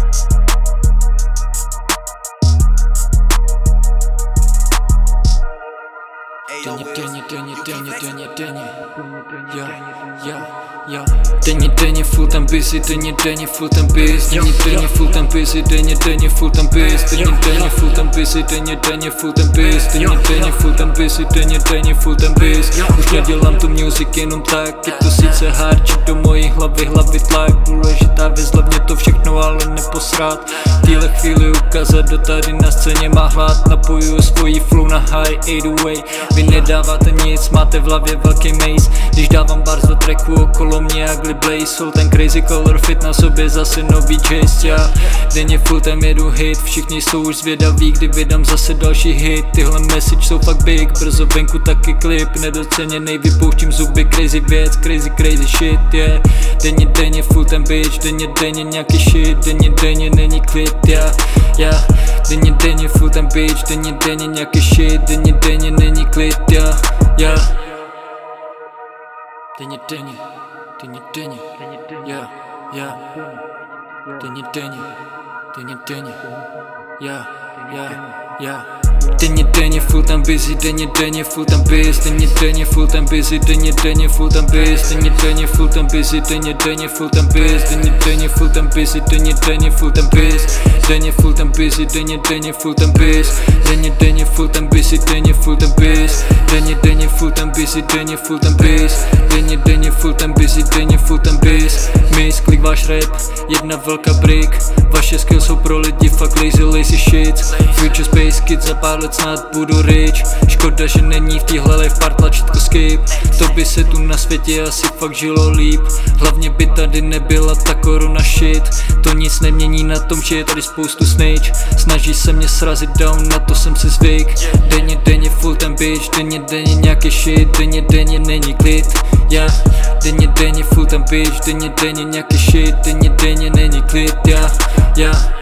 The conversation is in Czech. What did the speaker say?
Denně full time busy, denně full time biz. Denně full time busy, denně full time biz. Denně full time busy, denně full time biz. Denně full time busy, denně full time biz. Už nedělám tu music jenom tak, je to sice hardček do mojí hlavy tlak. Důležitá věc, hlavně to všechno ale neposrát. V téhle chvíli ukázat, do tady na scéně má hlad. Napojuju svojí flow na high 808. Vy nedáváte nic, máte v hlavě velký maze. Když dávám bars do tracku okolo mě jak Blaze Soul, ten crazy color fit na sobě zase nový chase. Já denně full time jedu hit, všichni jsou už zvědaví, kdy vydám zase další hit. Tyhle message jsou fakt big, brzo venku taky klip. Nedoceněnej, vypouštím zuby, crazy věc, crazy shit, yeah. Denně full time bitch, denně nějaký shit. Denně není klid, yeah. Denně full time bitch, denně nějaký shit. Denně není klid, yeah. Denně, yeah. Denně full time busy, denně full time biz. Denně full time busy, denně full time biz. Denně full time busy, denně full time biz. Denně full time busy, denně full time biz. Denně full time busy, denně full time biz. Denně full time busy, denně full time biz. Denně full time busy, denně full time biz. Denně full time busy, denně full time biz. Miss, klik váš rap, jedna velká brick. Vaše skills jsou pro lidi fakt lazy shit. Future space kids, za pár let snad budu rich. Škoda, že není v téhle life part tlačítko skip. To by se tu na světě asi fakt žilo líp. Hlavně by tady nebyla ta korona shit. To nic nemění na tom, že je tady spoustu snitch. Snaží se mě srazit down, na to jsem si zvyk. Denně full time bitch, denně nějaký shit. Denně není klid, yeah. Denně full time bitch, denně nějaký shit. Denně není klid, yeah.